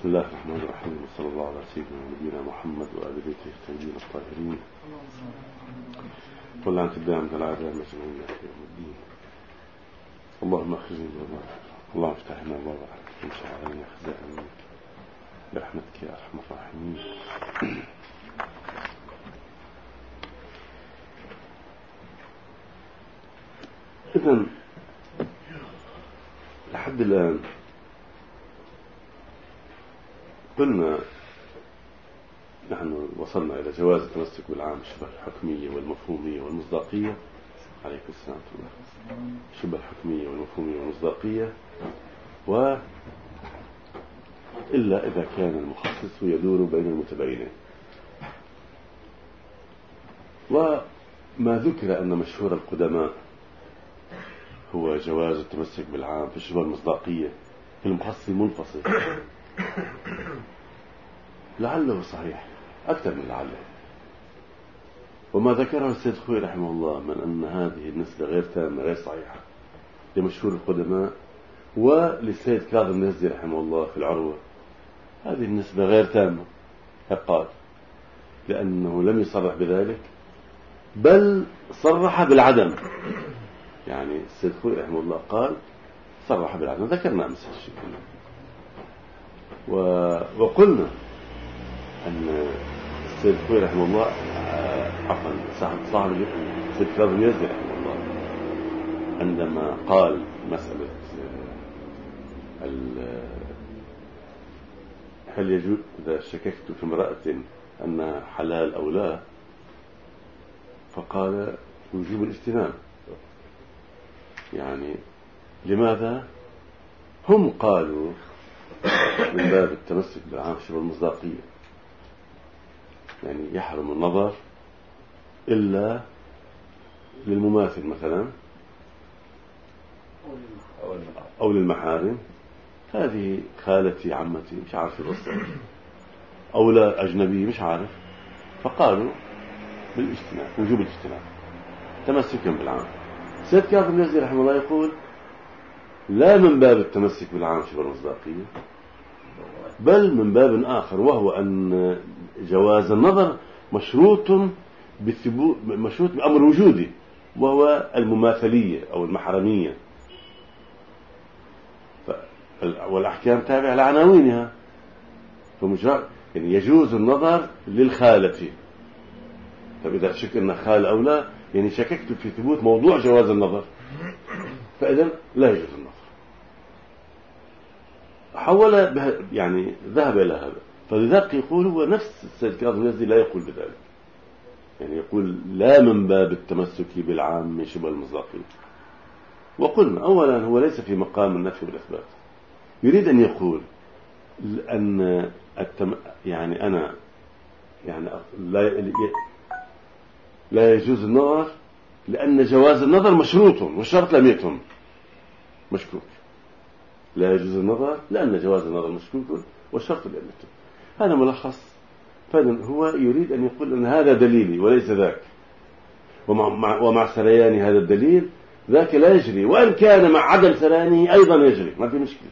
بسم الله الرحمن الرحيم، وصلى الله على سيدنا ونبينا محمد وآل بيته الطيبين الطاهرين، واللعنة الدائمة على الأعداء المجموعين إلى يوم الدين. اللهم اخرجنا من النار، اللهم افتح لنا أبواب رحمتك وانشر علينا خزائن منك برحمتك يا أرحم الراحمين. إذن لحد الآن قلنا نحن وصلنا إلى جواز التمسك بالعام شبه الحكمية والمفهومية والمصداقية. عليكم السلام ورحمة الله. شبه الحكمية والمفهومية والمصداقية، إلا إذا كان المخصص يدور بين المتباينين. وما ذكر أن مشهور القدماء هو جواز التمسك بالعام في شبه المصداقية في المخصص المنفصل، لعله صحيح أكثر من لعله. وما ذكره السيد خوي رحمه الله من أن هذه النسبة غير تامة غير صحيحة لمشهور القدماء، وللسيد كاظم النزي رحمه الله في العروة، هذه النسبة غير تامة قال، لأنه لم يصرح بذلك بل صرح بالعدم. يعني السيد خوي رحمه الله قال صرح بالعدم، ذكرنا أمس الشيء. وقلنا أن السيد خوي رحمه الله عفوا صاحب السيد كاظم النزي رحمه الله عندما قال مسألة هل يجوز إذا شككت في امرأة أنها حلال أو لا، فقال وجوب الاجتناب. يعني لماذا؟ هم قالوا من باب التمسك بالعام شبه المصداقية، يعني يحرم النظر إلا للمماثل مثلا أو للمحارم، هذه خالتي عمتي مش عارف القصة، أو لا أجنبي مش عارف، فقالوا بالاجتناب، وجوب الاجتناب تمسكا بالعام. سيد كاظم النزي رحمه الله يقول لا من باب التمسك بالعام شبه المصداقية، بل من باب آخر، وهو أن جواز النظر مشروط بأمر وجودي، وهو المماثلية أو المحرمية، والأحكام تابعة لعناوينها. يعني يجوز النظر للخالة. طب إذا شك أن خالة أو لا، يعني شككت في ثبوت موضوع جواز النظر، فإذا لا يجوز النظر. حول يعني ذهب إلى هذا، فلذلك يقول هو نفس السيد كاظم النزي لا يقول بذلك، يعني يقول لا من باب التمسك بالعام من شبه المصداقية. وقلنا أولا هو ليس في مقام النفي والإثبات، يريد أن يقول أن يعني أنا يعني لا يجوز النظر لأن جواز النظر مشروط والشرط لم يتم، مشكوك. لا يجوز النظر لأن جواز النظر مشكوك والشرط لم يتم. هذا ملخص. فهو يريد أن يقول أن هذا دليلي وليس ذاك، ومع سريان هذا الدليل ذاك لا يجري، وإن كان مع عدم سريانه أيضا يجري، ما في مشكلة.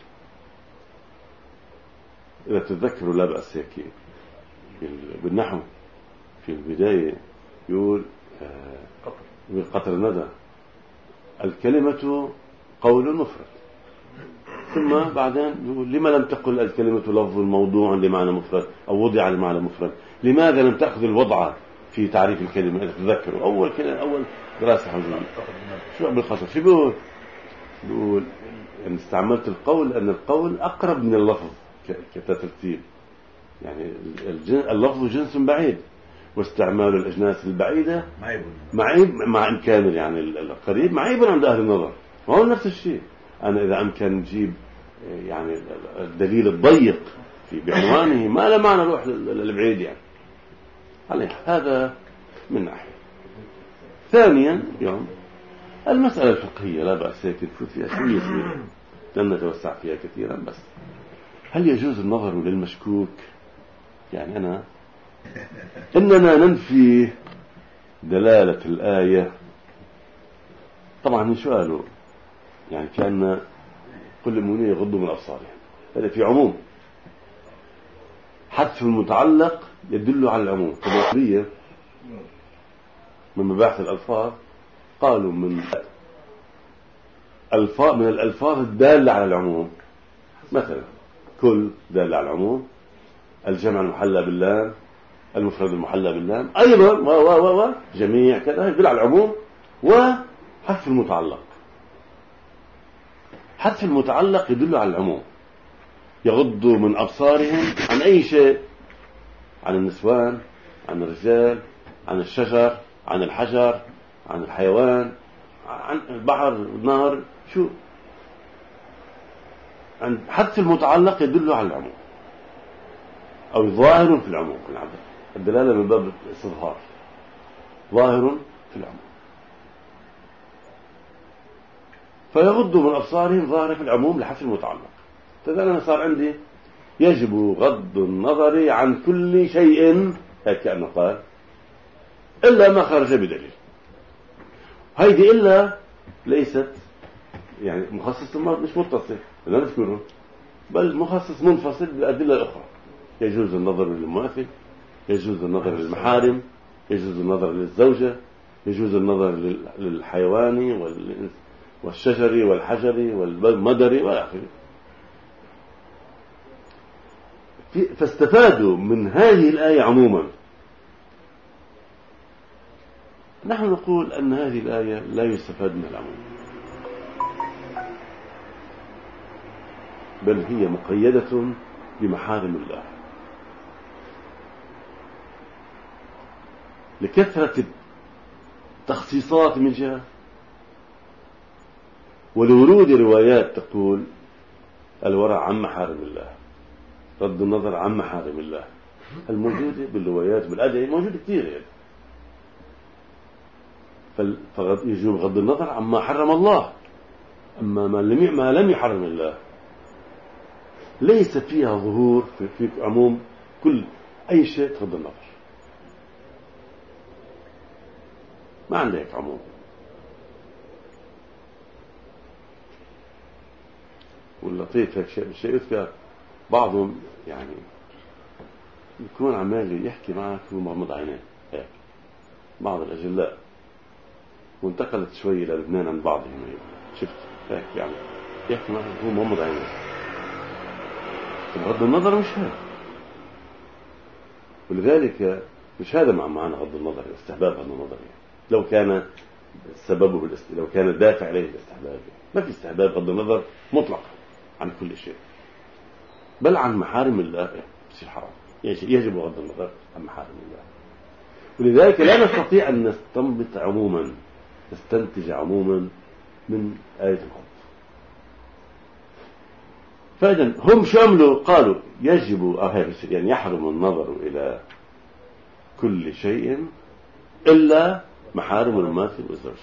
إذا تتذكروا لا بأس هيك بالنحو في البداية يقول قطر الندى الكلمة قول مفرد، ثم بعدين يقول لما لم تقل الكلمة لفظ موضوع لمعنى مفرد أو وضع لمعنى مفرد، لماذا لم تأخذ الوضع في تعريف الكلمة؟ إذا تتذكروا أول دراسة حوزين شو بالخطر شو بيقول أن استعملت القول لأن القول أقرب من اللفظ كترتيب، يعني اللفظ جنس بعيد، واستعمال الأجناس البعيدة معيب مع إمكان يعني القريب معيب عند أهل النظر. وهو نفس الشيء، أنا إذا أمكن نجيب يعني الدليل الضيق بعنوانه ما له معنى نروح للبعيد يعني عليه. هذا من ناحية. ثانيا يوم المسألة الفقهية لا بأس هيك نفوت فيها شوية صغيرة لن نتوسع فيها كثيرا، بس هل يجوز النظر للمشكوك؟ يعني إننا ننفي دلالة الآية. طبعا من سؤاله يعني كان كل المؤمنين يغضوا من أبصارهم، هذا في عموم، حذف المتعلق يدل على العموم. كما من مباحث الألفاظ قالوا من الألفاظ الدالة على العموم، مثلا كل دالة على العموم، الجمع المحلى باللام، المفرد المحلى باللام، أيضا جميع كذا يدل على العموم. وحذف المتعلق، حذف المتعلق يدل على العموم. يغضوا من أبصارهم عن أي شيء، عن النسوان، عن الرجال، عن الشجر، عن الحجر، عن الحيوان، عن البحر، النهر، شو. عند حذف المتعلق يدل على العموم أو ظاهر في العموم. الدلالة من باب الاستظهار، ظاهر في العموم. فيغضوا من أبصارهم ظاهر في العموم لحذف المتعلق. فأنا صار عندي يجب غض النظر عن كل شيء، هيك كأنه قال، إلا ما خرج بدليل. هيدي إلا ليست يعني مخصص مش متصل، لا نذكره، بل مخصص منفصل بالأدلة الأخرى. يجوز النظر للمماثل، يجوز النظر للمحارم، يجوز النظر للزوجة، يجوز النظر للحيوان والشجر والحجر والمدر والآخر. فاستفادوا من هذه الآية عموما. نحن نقول أن هذه الآية لا يستفاد من العموم، بل هي مقيدة بمحارم الله لكثرة التخصيصات من جهة، ولورود روايات تقول الورع عن محارم الله، رد النظر عن محارم الله، الموجودة بالروايات بالأدعية موجودة كثير يعني. فيجب غض النظر عما حرم الله. أما ما لم يحرم الله ليس فيها ظهور في عموم كل أي شيء تغض النظر، ما عندك عموم. واللطيف هيك شيء يذكر بعضهم يعني يكون عمال يحكي معك ومغمض عينيه هيك، بعض الأجلاء، وانتقلت شوي إلى لبنان عن بعضهم، شفت هيك يعني يحكي معك وهو مغمض عينيه. غض النظر مش هذا، ولذلك مش هذا معنى غض النظر، استحباب غض النظر. لو كان سببه لو كان الدافع عليه الاستحباب، ما في استحباب غض النظر مطلق عن كل شيء، بل عن محارم الله يصير حرام. يجب غض النظر عن محارم الله. ولذلك لا نستطيع أن نستنبط عموما، نستنتج عموما من آية الغض. فإذا هم شاملوا قالوا يجب يعني يحرم النظر إلى كل شيء إلا محارم المماثل والزوج.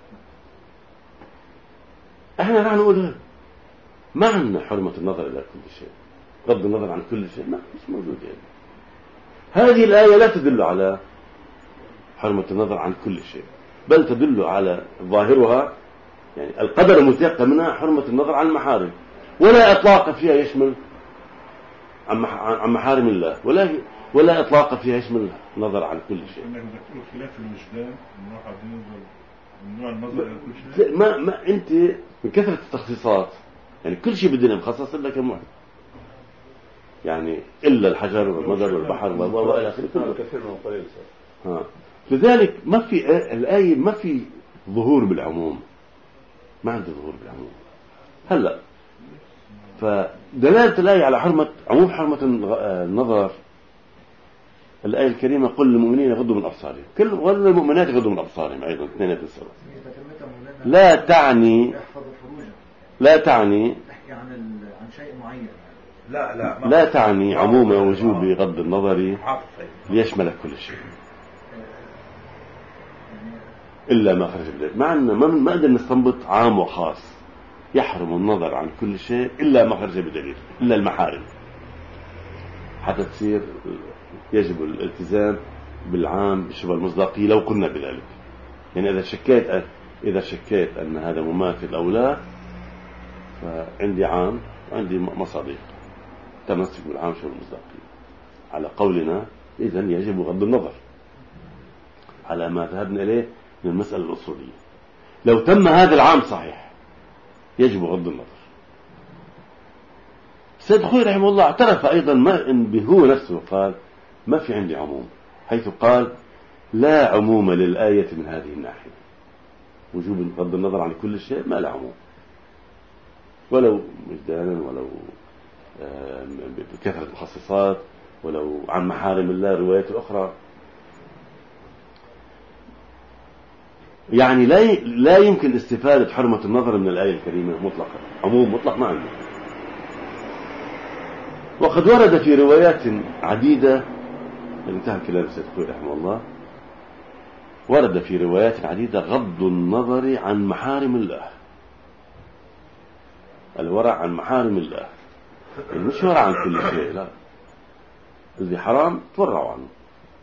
احنا نحن نقول ما عندنا حرمة النظر إلى كل شيء، غض النظر عن كل شيء مش موجود يعني. هذه الآية لا تدل على حرمة النظر عن كل شيء، بل تدل على ظاهرها يعني القدر المتيقن منها حرمة النظر عن المحارم، ولا إطلاق فيها يشمل عن محارم الله، ولا إطلاق فيها يشمل النظر عن كل شيء. خلاف الوجدان من نوع النظر إلى كل شيء. ما أنت من كثرة التخصيصات يعني كل شيء بدنا مخصص لك كم واحد يعني إلا الحجر والمدر والبحر وإلى آخره كثير من القليل. لذلك ما في الآية ما في ظهور بالعموم، ما عنده ظهور بالعموم. هلا فدلالة الآية على عموم حرمة النظر، الآية الكريمة قل للمؤمنين يغضوا من أبصارهم، كل المؤمنات يغضوا من أبصارهم أيضا 2 السبب. لا تعني عن شيء معين. لا تعني عموم وجوب غض النظر ليشمل كل شيء إلا ما خرج بدليل. ما قدر نستنبط عام وخاص يحرم النظر عن كل شيء إلا ما خرج بدليل، إلا المحارم، حتى تصير يجب الالتزام بالعام بشبه المصداقية لو قلنا بذلك. يعني إذا شكيت أن هذا مماثل أو لا، فعندي عام وعندي مصادق، تمسك بالعام شبه المصداقية. على قولنا إذن يجب غض النظر على ما ذهبنا إليه من المسألة الأصولية. لو تم هذا العام صحيح يجب غض النظر. سيد خوي رحمه الله اعترف أيضا ما إن هو نفسه قال ما في عندي عموم، حيث قال لا عموم للآية من هذه الناحية، وجوب غض النظر عن كل شيء ما له عموم، ولو مجدانا ولو بكثرة المخصصات ولو عن محارم الله روايات أخرى. يعني لا يمكن استفادة حرمة النظر من الآية الكريمة مطلقا، عموم مطلق ما عنده. وقد ورد في روايات عديدة، انتهى كلام سيد خوي رحمه الله، ورد في روايات عديدة غض النظر عن محارم الله، الورع عن محارم الله، يعني مش ورع عن كل شيء، لا، الذي حرام تورعوا عنه.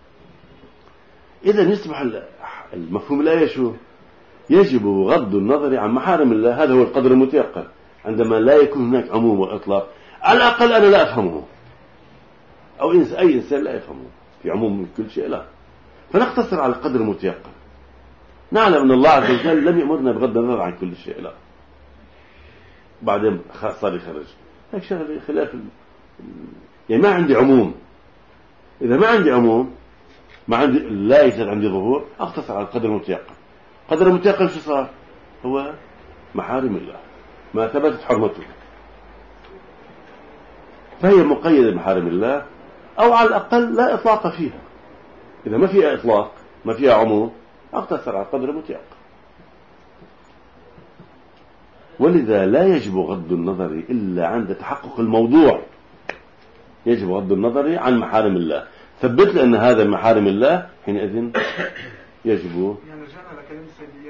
إذا يصبح المفهوم الآية شو؟ يجب غض النظر عن محارم الله، هذا هو القدر المتيقن عندما لا يكون هناك عموم وإطلاق. على الأقل أنا لا أفهمه، أو أي إنسان لا يفهمه، في عموم من كل شيء لا، فنقتصر على القدر المتيقن. نعلم أن الله عز وجل لم يأمرنا بغض النظر عن كل شيء، لا، بعدين صار يخرج هيك شغله خلاف يعني ما عندي عموم. إذا ما عندي عموم، ما عندي، لا يوجد عندي ظهور، أقتصر على القدر المتيقن. القدر المتيقن شو صار؟ هو محارم الله، ما ثبتت حرمته، فهي مقيدة بمحارم الله، أو على الأقل لا إطلاق فيها. إذا ما فيها إطلاق، ما فيها عموم، أقتصر على القدر المتيقن. ولذا لا يجب غض النظر إلا عند تحقق الموضوع، يجب غض النظر عن محارم الله. ثبت لأن هذا محارم الله، حينئذ يجب. يعني رجعنا لكلمة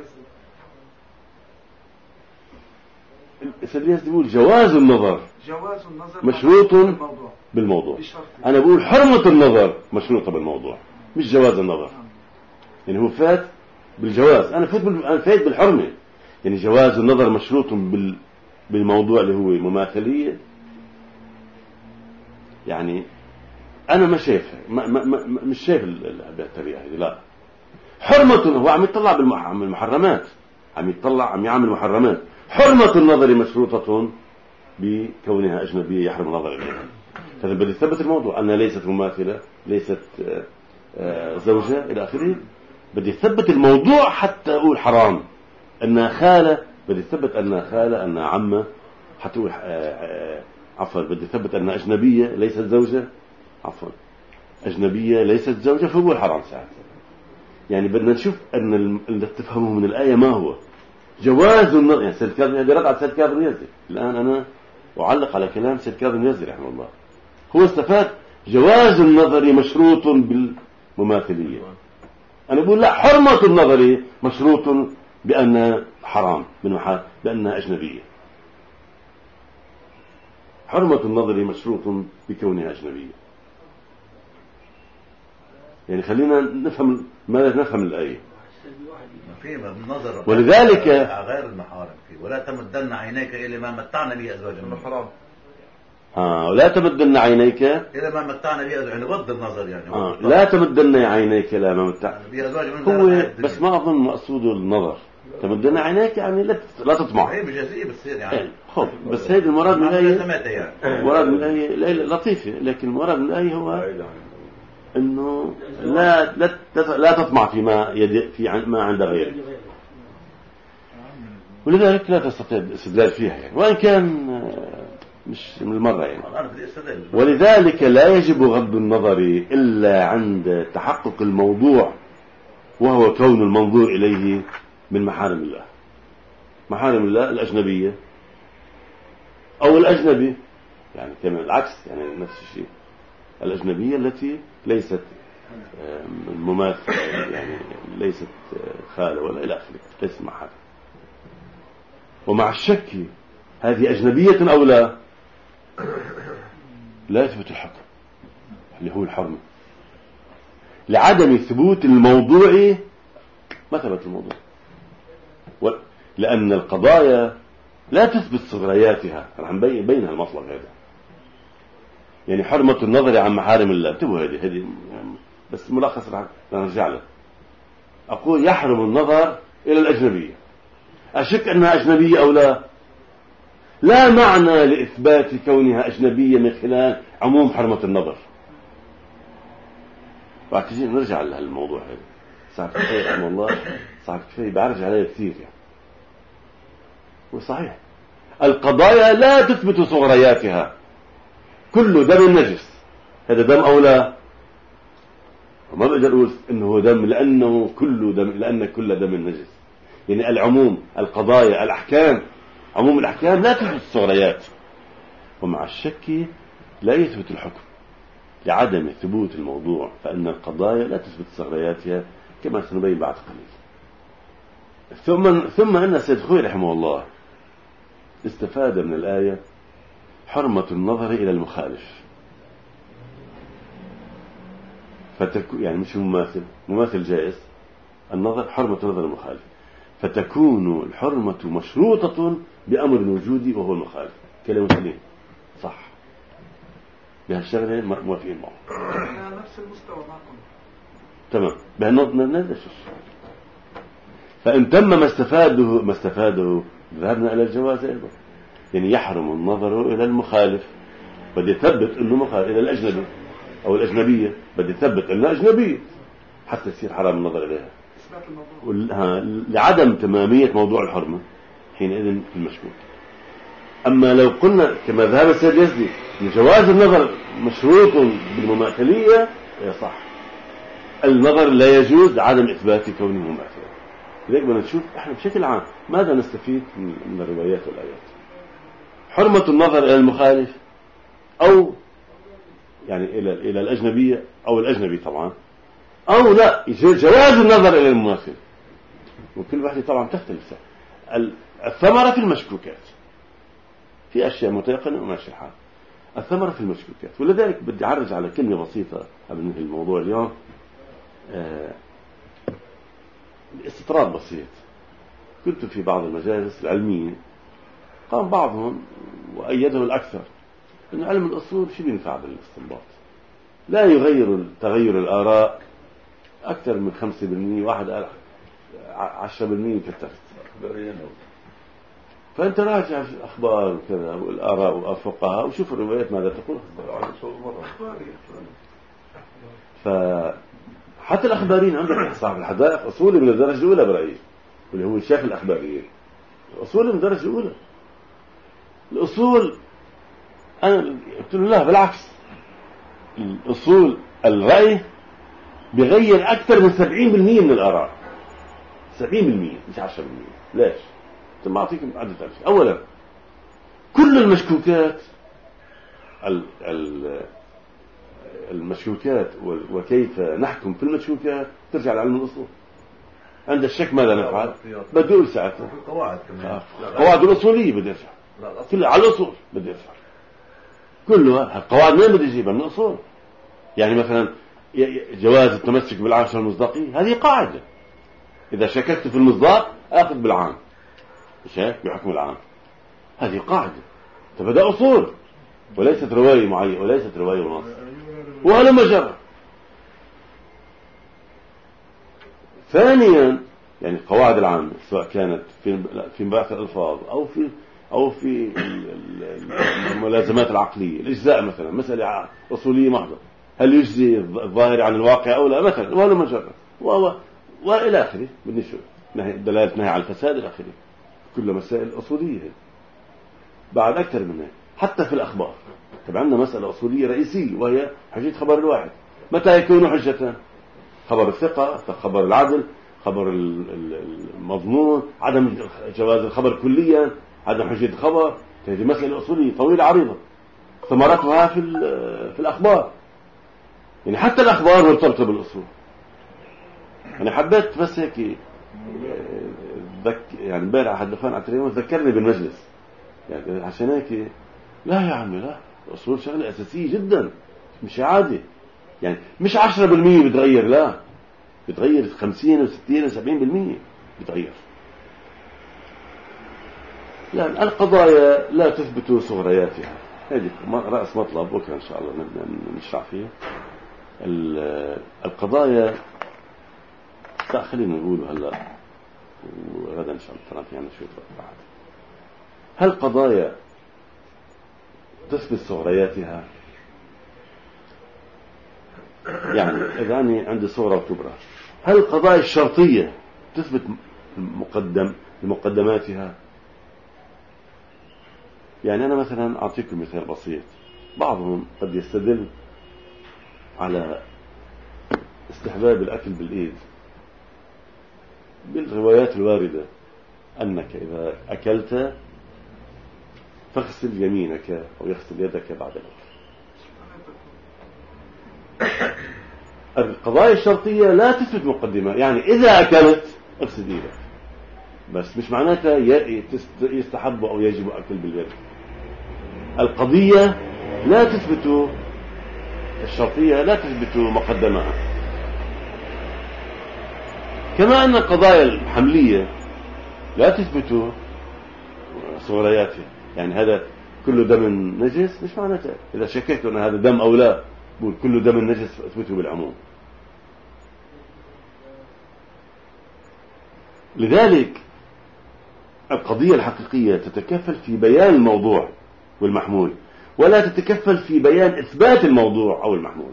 سيد يزيد يقول جواز النظر مشروط بالموضوع. أنا بقول حرمة النظر مشروطة بالموضوع، مش جواز النظر. يعني هو فات بالجواز، أنا فات بالحرمة. يعني جواز النظر مشروط بالموضوع اللي هو مماثلية. يعني أنا ما شايفها، مش شايف بالطريقة هذه، لا. حرمة، هو عم يطلع بالمحرمات، عم يعمل محرمات. حرمة النظر مشروطة بكونها أجنبية يحرم النظر إليها. فإذا بدي يثبت الموضوع أنها ليست مماثلة، ليست زوجة إلى آخره. بدي يثبت الموضوع حتى أقول حرام. أنها خالة، بدي يثبت أنها خالة، أنها عمة، حتى أقول عفوا بدي يثبت أنها أجنبية ليست زوجة، عفوا أجنبية ليست زوجة، فهو الحرام ساعتها. يعني بدنا نشوف أن اللي تفهمه من الآية ما هو جواز النظر. يعني سيد كاظم، هذه رد على سيد كاظم يزي. الآن أنا أعلق على كلام سيد كاظم يزي رحمه الله. هو استفاد جواز النظر مشروط بالمماثلية. أنا أقول لا، حرمة النظر مشروط بأن حرام بأنها أجنبية. حرمة النظر مشروط بكونها أجنبية. يعني خلينا نفهم ماذا نفهم الآية. ولذلك غير المحارم فيه، ولا تمدن عينيك إلى ما متعنا به أزواجنا. حرام. ولا تمدن عينيك إلى ما متعنا به أزواجنا، بغض النظر يعني. لا تمدن عينيك إلى ما متعنا هو، بس ما أظن مقصوده النظر. تمدن عينيك يعني لا تطمع. هي بجزئية بس يعني. خب بس هيدا المراد من الآية. المراد من الآية لطيفة، لكن المراد من الآية هو إنه لا تطمع في ما عند غيرك. ولذلك لا تستطيع الاستدلال فيها يعني، وإن كان مش من المرة يعني. ولذلك لا يجب غض النظر إلا عند تحقق الموضوع، وهو كون المنظور إليه من محارم الله. محارم الله الأجنبية أو الأجنبي، يعني كمان العكس، يعني نفس الشيء. الأجنبية التي ليست مماثلة، يعني ليست خالة ولا إلى آخره، ليست محارم. ومع الشك هذه أجنبية أو لا يثبت الحكم اللي هو الحرمة، لعدم ثبوت الموضوع. ما ثبت الموضوع، لأن القضايا لا تثبت صغرياتها. راح نبينها المطلب هذا. يعني حرمة النظر عن محارم الله. انتبهوا هذه يعني بس ملخص رح نرجع له. أقول يحرم النظر إلى الأجنبية. أشك أنها أجنبية أو لا؟ لا معنى لإثبات كونها أجنبية من خلال عموم حرمة النظر. بعد تجي نرجع لهالموضوع هذا. صاحب كفاية رحمه الله صاحب كفاية بعرج عليه كثير يعني. وصحيح القضايا لا تثبت صغرياتها. كل دم نجس، هذا دم أو لا؟ وما بقدر أقول إنه دم لأنه كل دم، لأن كل دم نجس. يعني العموم، القضايا، الأحكام، عموم الأحكام لا تثبت الصغريات. ومع الشك لا يثبت الحكم لعدم ثبوت الموضوع، فإن القضايا لا تثبت صغرياتها كما سنبين بعد قليل. ثم أن سيد خوي رحمه الله استفاد من الآية حرمة النظر إلى المخالف. يعني مش مماثل جائز النظر، حرمة نظر المخالف، فتكون الحرمة مشروطة بأمر الوجود وهو المخالف. كلمة سليم صح، بهالشغلة موافقين معه نفس المستوى معكم تمام. بهالنظر فإن تم ما استفاده ذهبنا إلى الجواز أيضا. يعني يحرم النظر إلى المخالف، بدي يثبت إنه مخالف، إلى الأجنبي أو الأجنبية بدي يثبت إنه أجنبية حتى يصير حرام النظر إليها، لعدم تمامية موضوع الحرمة حينئذ في المشكوك. أما لو قلنا كما ذهب السيد يزدي أن جواز النظر مشروط بالمماثلية صح، النظر لا يجوز عدم إثبات كونه مماثلا. لذلك بدنا نشوف احنا بشكل عام ماذا نستفيد من الروايات والآيات. حرمة النظر إلى المخالف أو يعني إلى الأجنبية أو الأجنبي طبعا، أو لا جواز النظر إلى المماثل. وكل واحدة طبعا تختلف. الثمرة في المشكوكات، في أشياء متيقنة وماشي الحال. الثمرة في المشكوكات. ولذلك بدي أعرج على كلمة بسيطة قبل ننهي الموضوع اليوم. استطراد بسيط. كنت في بعض المجالس العلمية قام بعضهم وأيده الأكثر أن علم الأصول شو بينفع بالاستنباط، لا يغير تغير الآراء أكثر من 5%. واحد قال 10% كترت. فأنت راجع في الأخبار وكذا والآراء والفقهاء وشوف الروايات ماذا تقول. فحتى الأخباريين عندك صاحب الحدائق أصولي من الدرجة الأولى برأيي، واللي هو شيخ الأخباريين أصولي من الدرجة الأولى. الأصول أنا قلت له لا بالعكس، الأصول الرأي بيغير أكثر من 70% من الآراء. 70% مش 10%. ليش؟ ثم أعطيكم عدة أمثلة. أولا كل المشكوكات المشكوكات وكيف نحكم في المشكوكات ترجع لعلم الأصول. عند الشك ماذا نفعل؟ بدي أقول ساعتها قواعد كمان، قواعد الأصولية بدي أرجع كلها على الأصول. بدي أرجع كلها القواعد مين بدي أجيبها؟ من الأصول. يعني مثلا جواز التمسك بالعشرة المصداقية، هذه قاعدة. إذا شككت في المصداق أخذ بالعام، مش هيك؟ بحكم العام. هذه قاعدة. فبدأ أصول وليست رواية معينة وليست رواية ونص. وهذا مجرد. ثانيا يعني القواعد العامة سواء كانت في مباحث الألفاظ أو في الملازمات العقلية. الإجزاء مثلا مسألة أصولية محضة، هل يجزي الظاهر عن الواقع أو لا مثلا، وهذا مجرد وإلى آخره. بدي شو دلالة نهي على الفساد إلى آخره. كل مسائل أصولية. بعد أكثر من هيك حتى في الأخبار طبعا عندنا مسألة أصولية رئيسية وهي حجية خبر الواحد. متى يكون حجة؟ خبر الثقة، خبر العدل، خبر المضمون، عدم جواز الخبر كليا، عدم حجية الخبر. هذه مسألة أصولية طويلة عريضة ثمرتها في الأخبار. يعني حتى الأخبار مرتبطة بالأصول. أنا حبيت بس هيك يعني امبارح أحد الأخوان على التليفون ذكرني بالمجلس، يعني عشان هيك لا يا عمي لا، الأصول شغلة أساسية جدا مش عادي. يعني مش 10% بتغير، لا بتغير 50 و60 و70% بتغير. لا القضايا لا تثبت صغرياتها، هذه رأس مطلب بكرة إن شاء الله نشرح فيه القضايا. خلينا نقول هلا وغدا إن شاء الله ترى يعني شو بعد. هل قضايا تثبت صغرياتها؟ يعني إذا أنا عندي صغرى وكبرى، هل القضايا الشرطية تثبت مقدماتها؟ يعني أنا مثلا أعطيكم مثال بسيط. بعضهم قد يستدل على استحباب الأكل بالإيد بالروايات الواردة أنك إذا أكلت فاغسل يمينك أو يغسل يدك بعد الأكل. القضايا الشرطية لا تثبت مقدمة، يعني إذا أكلت اغسل يدك بس، مش معناتها يستحب أو يجب أكل باليد. القضية لا تثبت، الشرطية لا تثبت مقدمها. كما أن القضايا الحملية لا تثبت صغرياتها، يعني هذا كل دم نجس مش معناته إذا شككت أن هذا دم أو لا بقول كل دم نجس أثبته بالعموم. لذلك القضية الحقيقية تتكفل في بيان الموضوع والمحمول، ولا تتكفل في بيان إثبات الموضوع أو المحمول.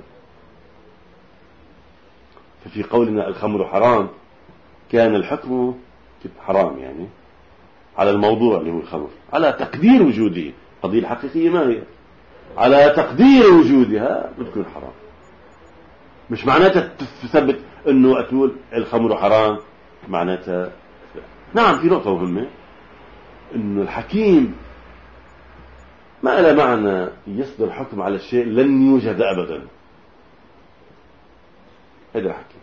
ففي قولنا الخمر حرام كان الحكم حرام يعني على الموضوع اللي هو الخمر، على تقدير وجوده. القضية الحقيقية ما هي؟ على تقدير وجودها بتكون حرام. مش معناتها تثبت انه اتقول الخمر حرام معناتها. نعم في نقطة مهمة، انه الحكيم ما له معنى يصدر حكم على الشيء لن يوجد ابدا. هذا الحكيم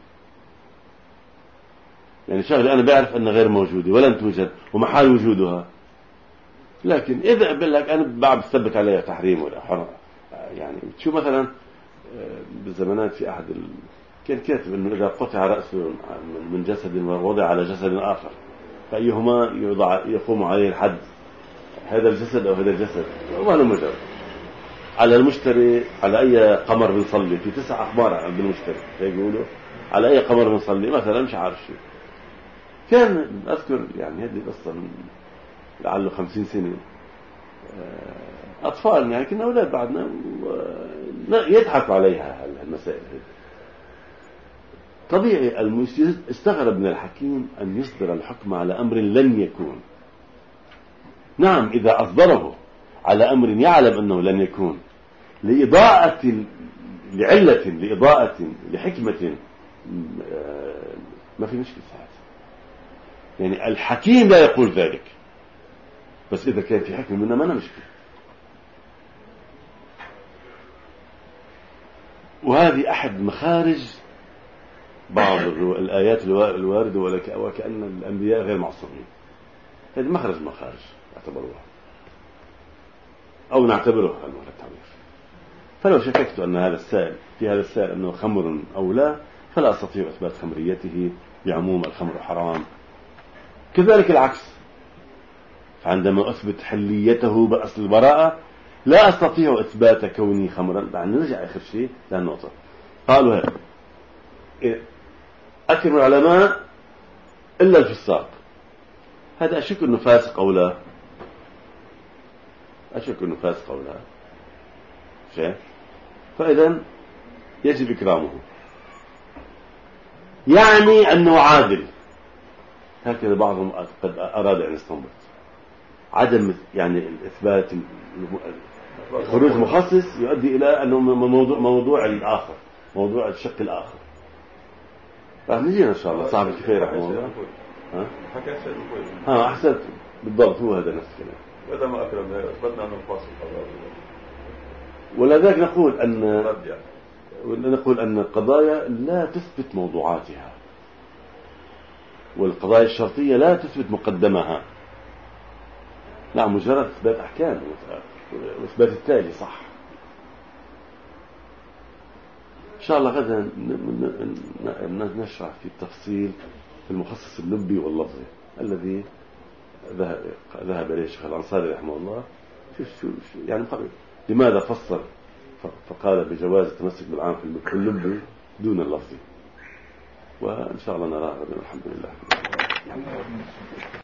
يعني شغله انا بعرف انها غير موجودة ولن توجد ومحال وجودها، لكن اذا اقول لك انا بعد بثبت عليها تحريم ولا حرام. يعني شو مثلا بالزمانات في احد كان كاتب انه اذا قطع رأسه من جسد ووضع على جسد اخر فايهما يقوم عليه الحد، هذا الجسد او هذا الجسد. وما مجرد على المشتري على اي قمر بنصلي، في 9 اقمار عند المشتري يقولوا على اي قمر بنصلي مثلا، مش عارف شو. كان اذكر يعني هذه قصه لعله 50 سنه، اطفال يعني كنا اولاد بعدنا يضحكوا عليها المسائل هذه. طبيعي استغرب من الحكيم أن يصدر الحكم على أمر لن يكون. نعم إذا أصدره على أمر يعلم أنه لن يكون لإضاءة لعلة لإضاءة لحكمة ما في مشكلة ساعات. يعني الحكيم لا يقول ذلك، بس إذا كان في حكمة منه ما أنا مشكلة. وهذه أحد مخارج بعض الآيات الواردة وكأن الأنبياء غير معصومين. هذا مخرج مخارج اعتبروها أو نعتبره على التعبير. فلو شككت أن هذا السائل في هذا السائل أنه خمر أو لا، فلا أستطيع إثبات خمريته بعموم الخمر حرام. كذلك العكس، عندما أثبت حليته بأصل البراءة لا أستطيع إثبات كوني خمرا. يعني نرجع آخر شيء للنقطة. قالوا هذا أكثر العلماء إلا الفساق، هذا أشك أنه فاسق أو لا، أشك أنه فاسق أو لا شيء، فإذا يجب إكرامه، يعني أنه عادل. هكذا بعضهم قد أراد أن يستنبط عدم يعني الإثبات خروج مخصص يؤدي إلى أنه موضوع الآخر، موضوع الشق الآخر. راح نجينا إن شاء الله صاحب الكفاية رحمه الله. أحسنت بالضبط، هو هذا نفس الكلام. إذا ما أكرمنا أثبتنا أنه فاصل قضاء، ولذلك نقول أن القضايا لا تثبت موضوعاتها، والقضايا الشرطية لا تثبت مقدمها. نعم مجرد إثبات أحكام وإثبات التالي صح. إن شاء الله غدا نشرح في التفصيل في المخصص اللبي واللفظي الذي ذهب إليه الشيخ الأنصاري رحمه الله. شو يعني قبل لماذا فسر فقال بجواز التمسك بالعام في اللب دون اللفظ؟ وإن شاء الله نراه غدا. الحمد لله.